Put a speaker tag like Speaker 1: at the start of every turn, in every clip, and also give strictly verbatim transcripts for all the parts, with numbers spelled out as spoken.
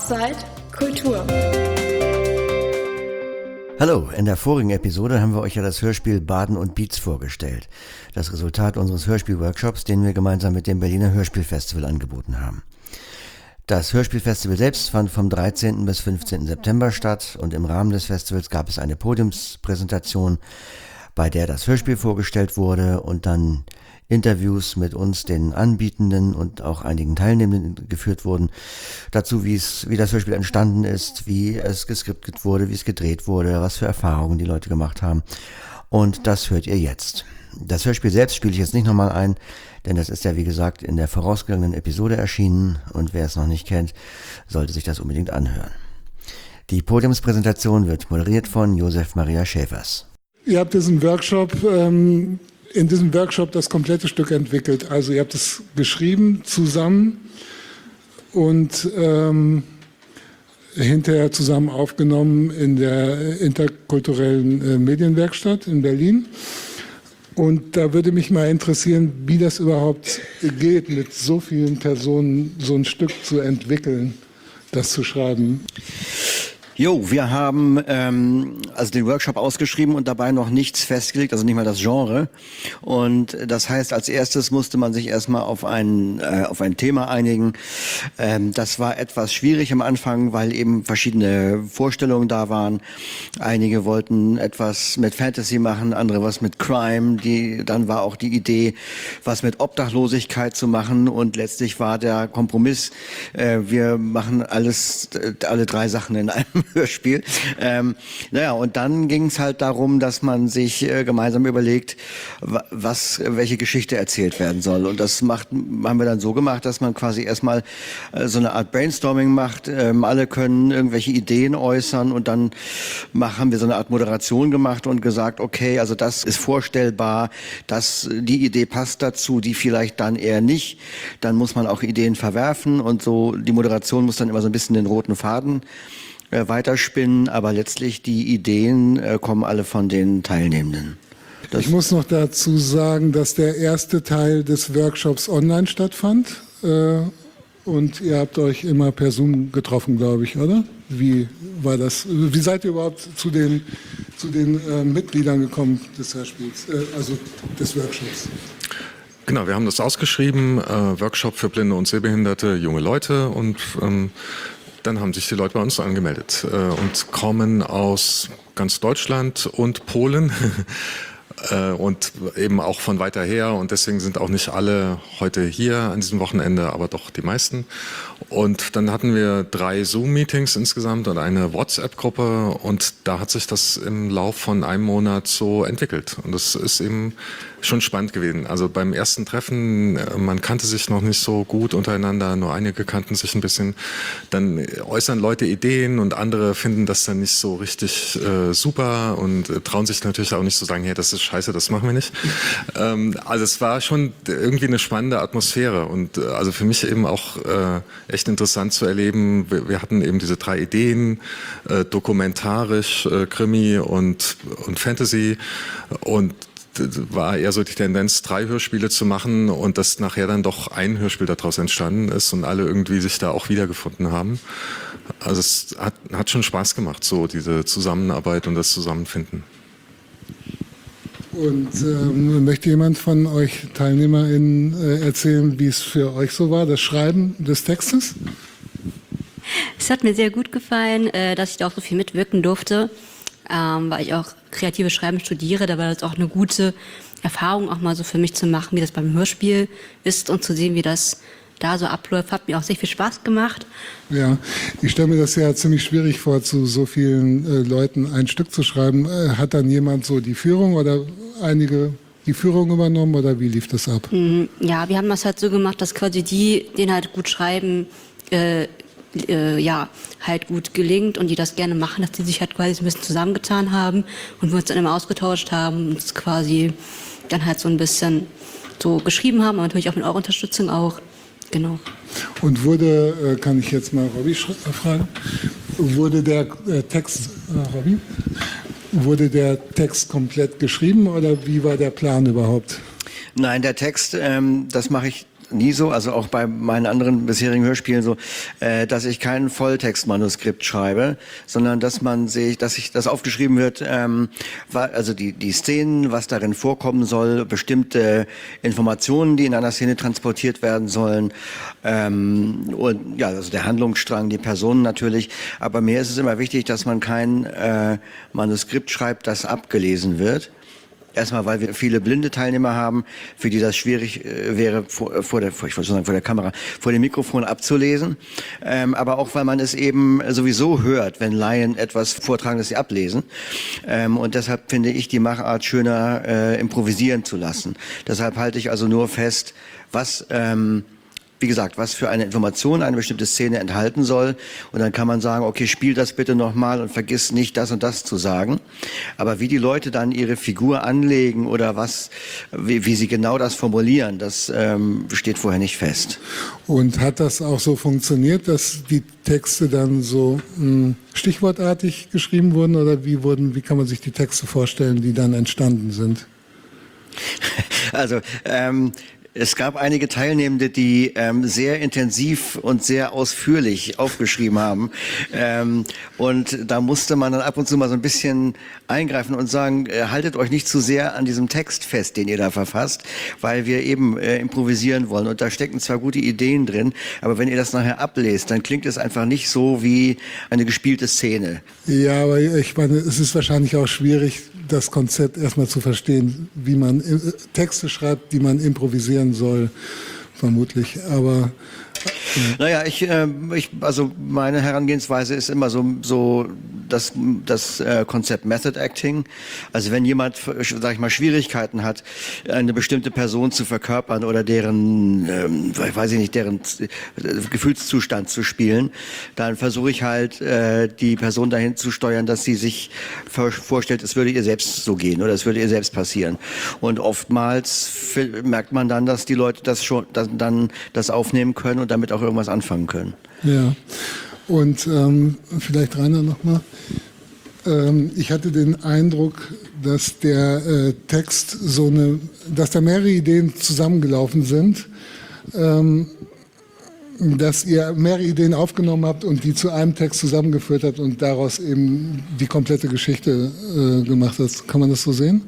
Speaker 1: Offside Kultur.
Speaker 2: Hallo, in der vorigen Episode haben wir euch ja das Hörspiel Baden und Beats vorgestellt. Das Resultat unseres Hörspielworkshops, den wir gemeinsam mit dem Berliner Hörspielfestival angeboten haben. Das Hörspielfestival selbst fand vom dreizehnten bis fünfzehnten September statt und im Rahmen des Festivals gab es eine Podiumspräsentation, bei der das Hörspiel vorgestellt wurde und dann Interviews mit uns, den Anbietenden und auch einigen Teilnehmenden geführt wurden. Dazu, wie es, wie das Hörspiel entstanden ist, wie es geskriptet wurde, wie es gedreht wurde, was für Erfahrungen die Leute gemacht haben. Und das hört ihr jetzt. Das Hörspiel selbst spiele ich jetzt nicht nochmal ein, denn das ist ja wie gesagt in der vorausgegangenen Episode erschienen und wer es noch nicht kennt, sollte sich das unbedingt anhören. Die Podiumspräsentation wird moderiert von Josef Maria Schäfers.
Speaker 3: Ihr habt diesen Workshop, ähm, in diesem Workshop das komplette Stück entwickelt. Also ihr habt es geschrieben zusammen und ähm, hinterher zusammen aufgenommen in der interkulturellen äh, Medienwerkstatt in Berlin. Und da würde mich mal interessieren, wie das überhaupt geht, mit so vielen Personen so ein Stück zu entwickeln, das zu schreiben.
Speaker 2: Jo, wir haben ähm, also den Workshop ausgeschrieben und dabei noch nichts festgelegt, also nicht mal das Genre. Und das heißt, als erstes musste man sich erstmal auf ein äh, auf ein Thema einigen. Ähm, das war etwas schwierig am Anfang, weil eben verschiedene Vorstellungen da waren. Einige wollten etwas mit Fantasy machen, andere was mit Crime. Die, dann war auch die Idee, was mit Obdachlosigkeit zu machen. Und letztlich war der Kompromiss, äh, wir machen alles, äh, alle drei Sachen in einem Hörspiel. Ähm, naja, und dann ging es halt darum, dass man sich äh, gemeinsam überlegt, was, welche Geschichte erzählt werden soll. Und das macht, haben wir dann so gemacht, dass man quasi erstmal äh, so eine Art Brainstorming macht. Ähm, alle können irgendwelche Ideen äußern und dann mach, haben wir so eine Art Moderation gemacht und gesagt, okay, also das ist vorstellbar, dass die Idee passt dazu, die vielleicht dann eher nicht. Dann muss man auch Ideen verwerfen und so. Die Moderation muss dann immer so ein bisschen den roten Faden Äh, weiterspinnen, aber letztlich die Ideen äh, kommen alle von den Teilnehmenden. Das
Speaker 3: ich muss noch dazu sagen, dass der erste Teil des Workshops online stattfand äh, und ihr habt euch immer per Zoom getroffen, glaube ich, oder? Wie war das? Wie seid ihr überhaupt zu den, zu den äh, Mitgliedern gekommen des Hörspiels, äh, also des Workshops?
Speaker 4: Genau, wir haben das ausgeschrieben, äh, Workshop für blinde und sehbehinderte junge Leute und ähm, dann haben sich die Leute bei uns angemeldet äh, und kommen aus ganz Deutschland und Polen äh, und eben auch von weiter her und deswegen sind auch nicht alle heute hier an diesem Wochenende, aber doch die meisten. Und dann hatten wir drei Zoom-Meetings insgesamt und eine WhatsApp-Gruppe und da hat sich das im Lauf von einem Monat so entwickelt und das ist eben schon spannend gewesen. Also beim ersten Treffen, man kannte sich noch nicht so gut untereinander, nur einige kannten sich ein bisschen. Dann äußern Leute Ideen und andere finden das dann nicht so richtig äh, super und äh, trauen sich natürlich auch nicht so sagen, hey, das ist scheiße, das machen wir nicht. ähm, also es war schon irgendwie eine spannende Atmosphäre und äh, also für mich eben auch äh, echt interessant zu erleben. Wir, wir hatten eben diese drei Ideen, äh, dokumentarisch, äh, Krimi und, und Fantasy und war eher so die Tendenz, drei Hörspiele zu machen und dass nachher dann doch ein Hörspiel daraus entstanden ist und alle irgendwie sich da auch wiedergefunden haben. Also es hat, hat schon Spaß gemacht, so diese Zusammenarbeit und das Zusammenfinden.
Speaker 3: Und ähm, möchte jemand von euch TeilnehmerInnen äh, erzählen, wie es für euch so war, das Schreiben des Textes?
Speaker 5: Es hat mir sehr gut gefallen, äh, dass ich da auch so viel mitwirken durfte. Ähm, weil ich auch kreatives Schreiben studiere, da war das auch eine gute Erfahrung, auch mal so für mich zu machen, wie das beim Hörspiel ist und zu sehen, wie das da so abläuft, hat mir auch sehr viel Spaß gemacht.
Speaker 3: Ja, ich stelle mir das ja ziemlich schwierig vor, zu so vielen äh, Leuten ein Stück zu schreiben. Äh, hat dann jemand so die Führung oder einige die Führung übernommen oder wie lief das ab?
Speaker 5: Mhm, ja, wir haben das halt so gemacht, dass quasi die, denen halt gut schreiben, äh, Äh, ja, halt gut gelingt und die das gerne machen, dass die sich halt quasi ein bisschen zusammengetan haben und wir uns dann immer ausgetauscht haben und uns quasi dann halt so ein bisschen so geschrieben haben, aber natürlich auch mit eurer Unterstützung auch, genau.
Speaker 3: Und wurde, äh, kann ich jetzt mal Robby fragen, wurde der äh, Text, äh, Robby, wurde der Text komplett geschrieben oder wie war der Plan überhaupt?
Speaker 2: Nein, der Text, ähm, das mache ich nie so, also auch bei meinen anderen bisherigen Hörspielen so, äh, dass ich kein Volltextmanuskript schreibe, sondern dass man sich, dass ich, das aufgeschrieben wird, ähm, also die die Szenen, was darin vorkommen soll, bestimmte Informationen, die in einer Szene transportiert werden sollen, ähm, und ja, also der Handlungsstrang, die Personen natürlich. Aber mir ist es immer wichtig, dass man kein äh, Manuskript schreibt, das abgelesen wird. Erstmal, weil wir viele blinde Teilnehmer haben, für die das schwierig äh, wäre, vor, vor der, vor, ich wollte sagen, vor der Kamera, vor dem Mikrofon abzulesen. Ähm, aber auch, weil man es eben sowieso hört, wenn Laien etwas vortragen, das sie ablesen. Ähm, und deshalb finde ich die Machart schöner, äh, improvisieren zu lassen. Deshalb halte ich also nur fest, was, ähm, wie gesagt, was für eine Information eine bestimmte Szene enthalten soll. Und dann kann man sagen, okay, spiel das bitte nochmal und vergiss nicht, das und das zu sagen. Aber wie die Leute dann ihre Figur anlegen oder was, wie, wie sie genau das formulieren, das ähm, steht vorher nicht fest.
Speaker 3: Und hat das auch so funktioniert, dass die Texte dann so mh, stichwortartig geschrieben wurden? Oder wie wurden, wie kann man sich die Texte vorstellen, die dann entstanden sind?
Speaker 2: Also, ähm, es gab einige Teilnehmende, die ähm, sehr intensiv und sehr ausführlich aufgeschrieben haben. Ähm, und da musste man dann ab und zu mal so ein bisschen eingreifen und sagen, äh, haltet euch nicht zu sehr an diesem Text fest, den ihr da verfasst, weil wir eben äh, improvisieren wollen. Und da stecken zwar gute Ideen drin, aber wenn ihr das nachher ablest, dann klingt es einfach nicht so wie eine gespielte Szene.
Speaker 3: Ja, aber ich meine, es ist wahrscheinlich auch schwierig, das Konzept erstmal zu verstehen, wie man Texte schreibt, die man improvisieren soll, vermutlich. Aber
Speaker 2: äh naja, ich, äh, ich, also meine Herangehensweise ist immer so, so das, das äh, Konzept Method Acting. Also wenn jemand, sag ich mal, Schwierigkeiten hat, eine bestimmte Person zu verkörpern oder deren, ähm, weiß ich nicht, deren Gefühlszustand zu spielen, dann versuche ich halt, äh, die Person dahin zu steuern, dass sie sich vorstellt, es würde ihr selbst so gehen oder es würde ihr selbst passieren. Und oftmals merkt man dann, dass die Leute das schon, dann das aufnehmen können und damit auch irgendwas anfangen können.
Speaker 3: Ja. Und ähm, vielleicht Rainer nochmal. Ähm, ich hatte den Eindruck, dass der äh, Text so eine, dass da mehrere Ideen zusammengelaufen sind, ähm, dass ihr mehrere Ideen aufgenommen habt und die zu einem Text zusammengeführt habt und daraus eben die komplette Geschichte äh, gemacht habt. Kann man das so sehen?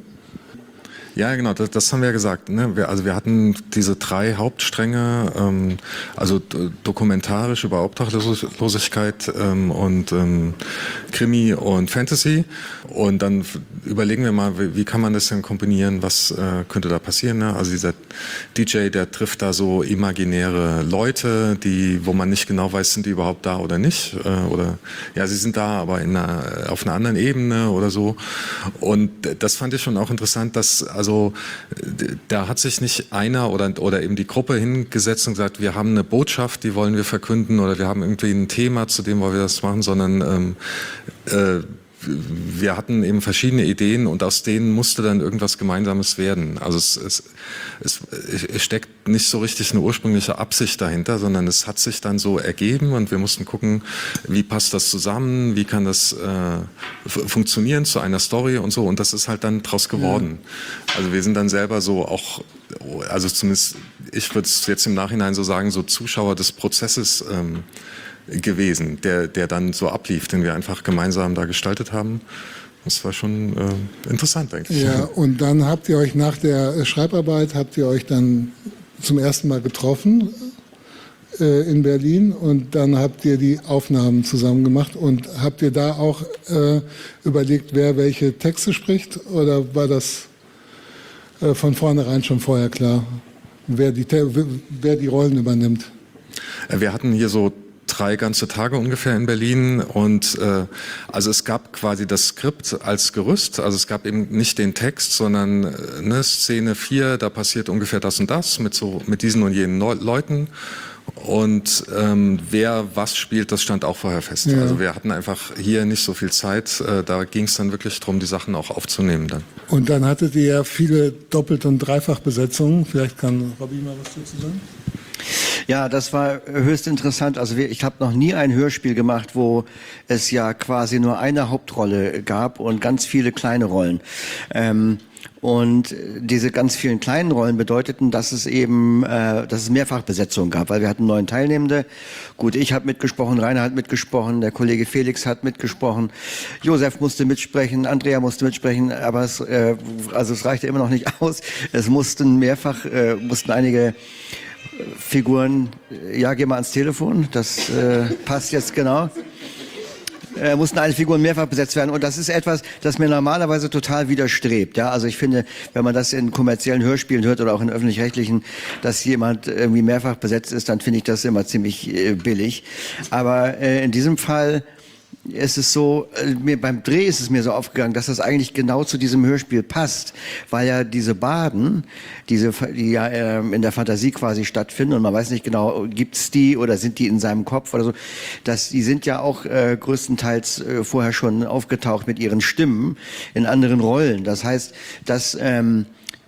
Speaker 4: Ja, genau, das, das haben wir ja gesagt. Ne? Wir, also wir hatten diese drei Hauptstränge, ähm, also dokumentarisch über Obdachlosigkeit ähm, und ähm, Krimi und Fantasy. Und dann überlegen wir mal, wie, wie kann man das denn kombinieren, was äh, könnte da passieren. Ne? Also dieser D J, der trifft da so imaginäre Leute, die, wo man nicht genau weiß, sind die überhaupt da oder nicht. Äh, oder ja, sie sind da, aber in einer, auf einer anderen Ebene oder so. Und das fand ich schon auch interessant, dass also da hat sich nicht einer oder, oder eben die Gruppe hingesetzt und gesagt, wir haben eine Botschaft, die wollen wir verkünden oder wir haben irgendwie ein Thema, zu dem wollen wir das machen, sondern ähm, äh, wir hatten eben verschiedene Ideen und aus denen musste dann irgendwas Gemeinsames werden. Also es, es, es, es steckt nicht so richtig eine ursprüngliche Absicht dahinter, sondern es hat sich dann so ergeben und wir mussten gucken, wie passt das zusammen, wie kann das äh, funktionieren zu einer Story und so. Und das ist halt dann draus geworden. Ja. Also wir sind dann selber so auch, also zumindest ich würde es jetzt im Nachhinein so sagen, so Zuschauer des Prozesses ähm, gewesen, der, der dann so ablief, den wir einfach gemeinsam da gestaltet haben. Das war schon äh, interessant eigentlich.
Speaker 3: Ja, und dann habt ihr euch nach der Schreibarbeit, habt ihr euch dann zum ersten Mal getroffen äh, in Berlin und dann habt ihr die Aufnahmen zusammen gemacht und habt ihr da auch äh, überlegt, wer welche Texte spricht oder war das äh, von vornherein schon vorher klar, wer die, wer die Rollen übernimmt?
Speaker 4: Wir hatten hier so drei ganze Tage ungefähr in Berlin und äh, also es gab quasi das Skript als Gerüst, also es gab eben nicht den Text, sondern äh, ne, Szene vier, da passiert ungefähr das und das mit so mit diesen und jenen Leuten und ähm, wer was spielt, das stand auch vorher fest. Ja. Also wir hatten einfach hier nicht so viel Zeit, äh, da ging es dann wirklich darum, die Sachen auch aufzunehmen dann.
Speaker 3: Und dann hattet ihr ja viele Doppelt- und Dreifachbesetzungen, vielleicht kann Robby mal was dazu sagen?
Speaker 2: Ja, das war höchst interessant. Also wir, ich habe noch nie ein Hörspiel gemacht, wo es ja quasi nur eine Hauptrolle gab und ganz viele kleine Rollen. Ähm, Und diese ganz vielen kleinen Rollen bedeuteten, dass es eben, äh, dass es Mehrfachbesetzung gab, weil wir hatten neun Teilnehmende. Gut, ich habe mitgesprochen, Rainer hat mitgesprochen, der Kollege Felix hat mitgesprochen, Josef musste mitsprechen, Andrea musste mitsprechen, aber es, äh, also es reichte immer noch nicht aus. Es mussten mehrfach, äh, mussten einige Figuren, ja, geh mal ans Telefon, das äh, passt jetzt genau. Äh, mussten alle Figuren mehrfach besetzt werden. Und das ist etwas, das mir normalerweise total widerstrebt. Ja, also ich finde, wenn man das in kommerziellen Hörspielen hört oder auch in öffentlich-rechtlichen, dass jemand irgendwie mehrfach besetzt ist, dann finde ich das immer ziemlich äh, billig. Aber äh, in diesem Fall ist es so, äh, mir beim Dreh ist es mir so aufgegangen, dass das eigentlich genau zu diesem Hörspiel passt, weil ja diese Baden, diese, die ja äh, in der Fantasie quasi stattfinden und man weiß nicht genau, gibt's die oder sind die in seinem Kopf oder so, dass die sind ja auch äh, größtenteils äh, vorher schon aufgetaucht mit ihren Stimmen in anderen Rollen. Das heißt, dass ähm,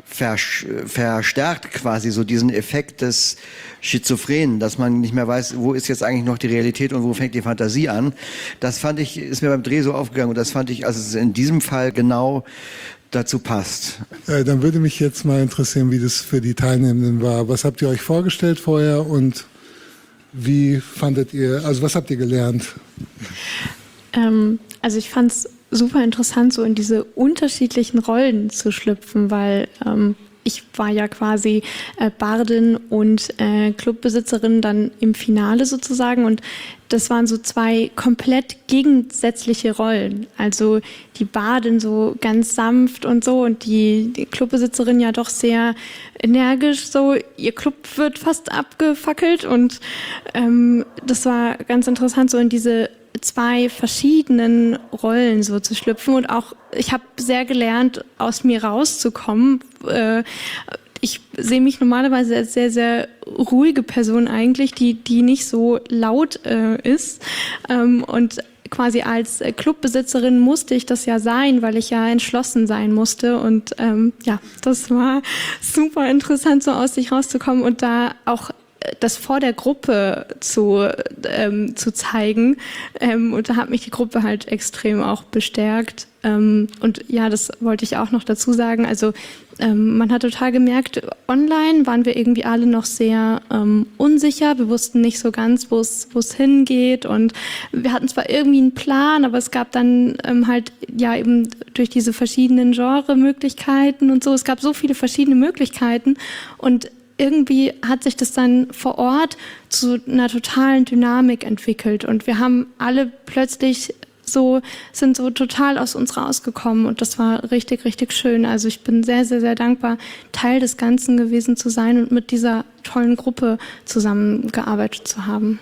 Speaker 2: verstärkt quasi so diesen Effekt des Schizophrenen, dass man nicht mehr weiß, wo ist jetzt eigentlich noch die Realität und wo fängt die Fantasie an. Das fand ich, ist mir beim Dreh so aufgegangen und das fand ich, also es in diesem Fall genau dazu passt.
Speaker 3: Äh, dann würde mich jetzt mal interessieren, wie das für die Teilnehmenden war. Was habt ihr euch vorgestellt vorher und wie fandet ihr, also was habt ihr gelernt?
Speaker 1: Ähm, also ich fand es super interessant, so in diese unterschiedlichen Rollen zu schlüpfen, weil ähm, ich war ja quasi äh, Bardin und äh, Clubbesitzerin dann im Finale sozusagen und das waren so zwei komplett gegensätzliche Rollen. Also die Bardin so ganz sanft und so und die, die Clubbesitzerin ja doch sehr energisch so. Ihr Club wird fast abgefackelt und ähm, das war ganz interessant, so in diese zwei verschiedenen Rollen so zu schlüpfen und auch, ich habe sehr gelernt, aus mir rauszukommen. Äh, ich sehe mich normalerweise als sehr, sehr ruhige Person eigentlich, die, die nicht so laut äh, ist ähm, und quasi als Clubbesitzerin musste ich das ja sein, weil ich ja entschlossen sein musste und ähm, ja, das war super interessant, so aus sich rauszukommen und da auch das vor der Gruppe zu, ähm, zu zeigen. Ähm, und da hat mich die Gruppe halt extrem auch bestärkt. Ähm, und ja, das wollte ich auch noch dazu sagen. Also ähm, man hat total gemerkt, online waren wir irgendwie alle noch sehr ähm, unsicher. Wir wussten nicht so ganz, wo es wo es hingeht. Und wir hatten zwar irgendwie einen Plan, aber es gab dann ähm, halt ja eben durch diese verschiedenen Genre-Möglichkeiten und so. Es gab so viele verschiedene Möglichkeiten und irgendwie hat sich das dann vor Ort zu einer totalen Dynamik entwickelt und wir haben alle plötzlich so, sind so total aus uns rausgekommen und das war richtig, richtig schön. Also ich bin sehr, sehr, sehr dankbar, Teil des Ganzen gewesen zu sein und mit dieser tollen Gruppe zusammengearbeitet zu haben.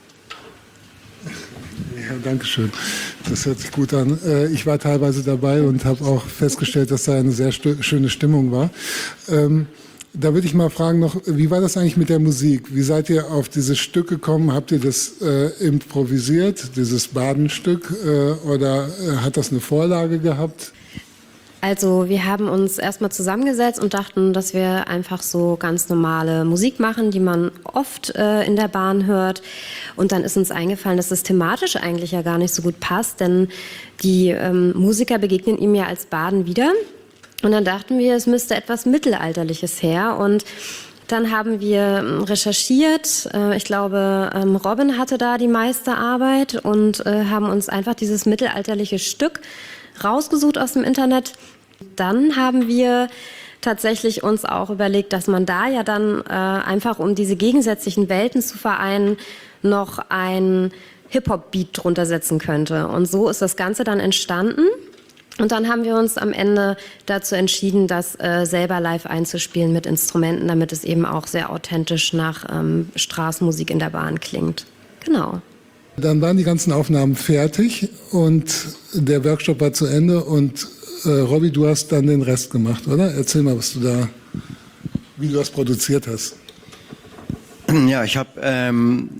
Speaker 3: Ja, danke schön. Das hört sich gut an. Ich war teilweise dabei und habe auch festgestellt, dass da eine sehr schöne Stimmung war. Da würde ich mal fragen noch, wie war das eigentlich mit der Musik? Wie seid ihr auf dieses Stück gekommen? Habt ihr das äh, improvisiert, dieses Badenstück, äh, oder äh, hat das eine Vorlage gehabt?
Speaker 6: Also wir haben uns erstmal zusammengesetzt und dachten, dass wir einfach so ganz normale Musik machen, die man oft äh, in der Bahn hört. Und dann ist uns eingefallen, dass das thematisch eigentlich ja gar nicht so gut passt, denn die ähm, Musiker begegnen ihm ja als Baden wieder. Und dann dachten wir, es müsste etwas Mittelalterliches her. Und dann haben wir recherchiert. Ich glaube, Robin hatte da die meiste Arbeit und haben uns einfach dieses mittelalterliche Stück rausgesucht aus dem Internet. Dann haben wir tatsächlich uns auch überlegt, dass man da ja dann einfach, um diese gegensätzlichen Welten zu vereinen, noch ein Hip-Hop-Beat drunter setzen könnte. Und so ist das Ganze dann entstanden. Und dann haben wir uns am Ende dazu entschieden, das äh, selber live einzuspielen mit Instrumenten, damit es eben auch sehr authentisch nach ähm, Straßenmusik in der Bahn klingt. Genau.
Speaker 3: Dann waren die ganzen Aufnahmen fertig und der Workshop war zu Ende und äh, Robby, du hast dann den Rest gemacht, oder? Erzähl mal, was du da, wie du das produziert hast.
Speaker 2: Ja, ich habe ähm,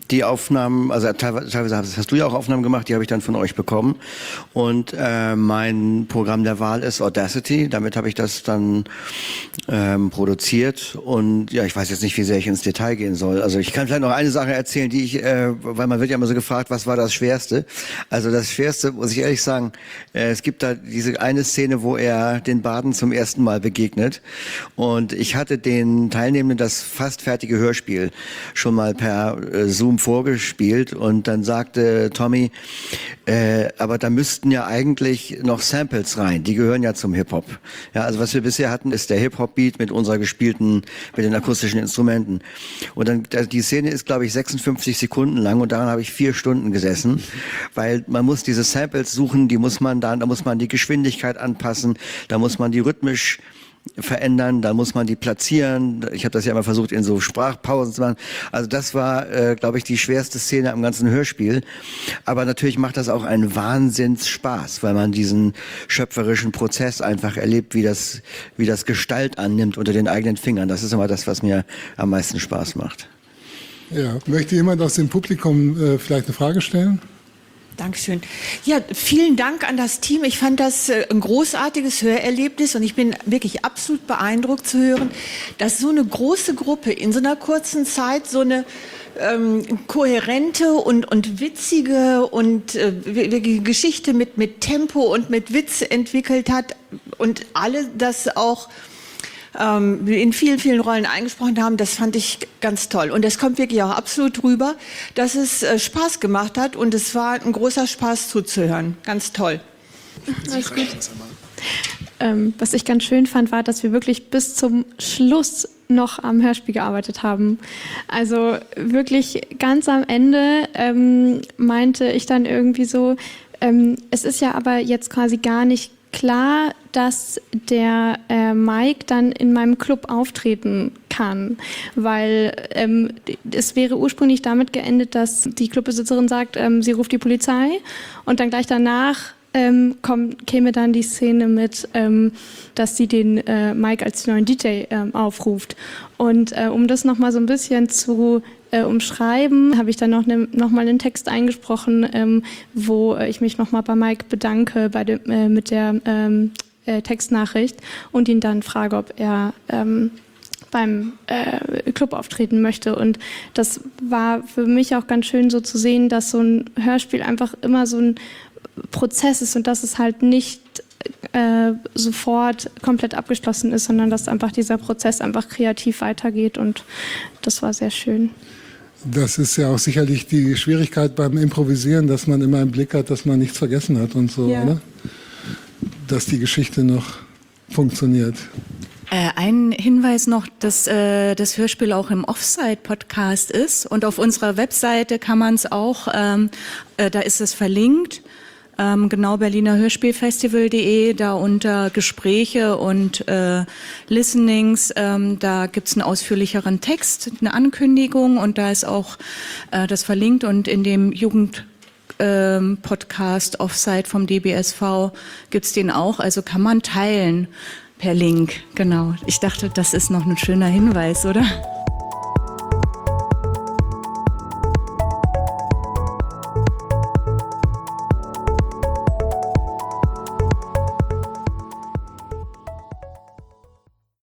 Speaker 2: die Aufnahmen, also teilweise, teilweise hast du ja auch Aufnahmen gemacht, die habe ich dann von euch bekommen. Und äh, mein Programm der Wahl ist Audacity. Damit habe ich das dann ähm, produziert. Und ja, ich weiß jetzt nicht, wie sehr ich ins Detail gehen soll. Also ich kann vielleicht noch eine Sache erzählen, die ich, äh, weil man wird ja immer so gefragt, was war das Schwerste? Also das Schwerste, muss ich ehrlich sagen, äh, es gibt da diese eine Szene, wo er den Barden zum ersten Mal begegnet. Und ich hatte den Teilnehmenden das fast fertige Hörspiel schon mal per äh, Zoom vorgespielt. Und dann sagte Tommy, äh, aber da müssten ja eigentlich noch Samples rein. Die gehören ja zum Hip-Hop. Ja, also was wir bisher hatten, ist der Hip-Hop-Beat mit unserer gespielten, mit den akustischen Instrumenten. Und dann, die Szene ist, glaube ich, sechsundfünfzig Sekunden lang und daran habe ich vier Stunden gesessen, weil man muss diese Samples suchen, die muss man dann, da muss man die Geschwindigkeit anpassen, da muss man die rhythmisch verändern, da muss man die platzieren. Ich habe das ja immer versucht, in so Sprachpausen zu machen. Also das war, äh, glaube ich, die schwerste Szene am ganzen Hörspiel. Aber natürlich macht das auch einen Wahnsinnsspaß, weil man diesen schöpferischen Prozess einfach erlebt, wie das, wie das Gestalt annimmt unter den eigenen Fingern. Das ist immer das, was mir am meisten Spaß macht.
Speaker 3: Ja, möchte jemand aus dem Publikum äh, vielleicht eine Frage stellen?
Speaker 7: Dankeschön. Ja, vielen Dank an das Team. Ich fand das äh, ein großartiges Hörerlebnis und ich bin wirklich absolut beeindruckt zu hören, dass so eine große Gruppe in so einer kurzen Zeit so eine ähm, kohärente und, und witzige und äh, wirklich Geschichte mit, mit Tempo und mit Witz entwickelt hat und alle das auch ähm, in vielen, vielen Rollen eingesprochen haben. Das fand ich ganz toll. Und es kommt wirklich auch absolut rüber, dass es äh, Spaß gemacht hat und es war ein großer Spaß zuzuhören. Ganz toll.
Speaker 1: Alles gut. Ähm, was ich ganz schön fand, war, dass wir wirklich bis zum Schluss noch am Hörspiel gearbeitet haben. Also wirklich ganz am Ende ähm, meinte ich dann irgendwie so, ähm, es ist ja aber jetzt quasi gar nicht klar, dass der äh, Mike dann in meinem Club auftreten kann, weil ähm, es wäre ursprünglich damit geendet, dass die Clubbesitzerin sagt, ähm, sie ruft die Polizei und dann gleich danach ähm, kommt, käme dann die Szene mit, ähm, dass sie den äh, Mike als neuen D J ähm, aufruft. Und äh, um das nochmal so ein bisschen zu Äh, umschreiben, habe ich dann noch, ne, noch mal einen Text eingesprochen, ähm, wo äh, ich mich noch mal bei Mike bedanke bei dem, äh, mit der ähm, äh, Textnachricht und ihn dann frage, ob er ähm, beim äh, Club auftreten möchte. Und das war für mich auch ganz schön so zu sehen, dass so ein Hörspiel einfach immer so ein Prozess ist und dass es halt nicht äh, sofort komplett abgeschlossen ist, sondern dass einfach dieser Prozess einfach kreativ weitergeht und das war sehr schön.
Speaker 3: Das ist ja auch sicherlich die Schwierigkeit beim Improvisieren, dass man immer im Blick hat, dass man nichts vergessen hat und so,
Speaker 1: ja.
Speaker 3: oder? Dass die Geschichte noch funktioniert.
Speaker 8: Äh, ein Hinweis noch, dass äh, das Hörspiel auch im Offside-Podcast ist und auf unserer Webseite kann man es auch, ähm, äh, da ist es verlinkt. Genau, Berliner Hörspielfestival punkt de, da unter Gespräche und äh, Listenings, ähm, da gibt's einen ausführlicheren Text, eine Ankündigung und da ist auch äh, das verlinkt und in dem Jugend ähm, Podcast Offside vom D B S V gibt's den auch, also kann man teilen per Link, genau. Ich dachte, das ist noch ein schöner Hinweis, oder?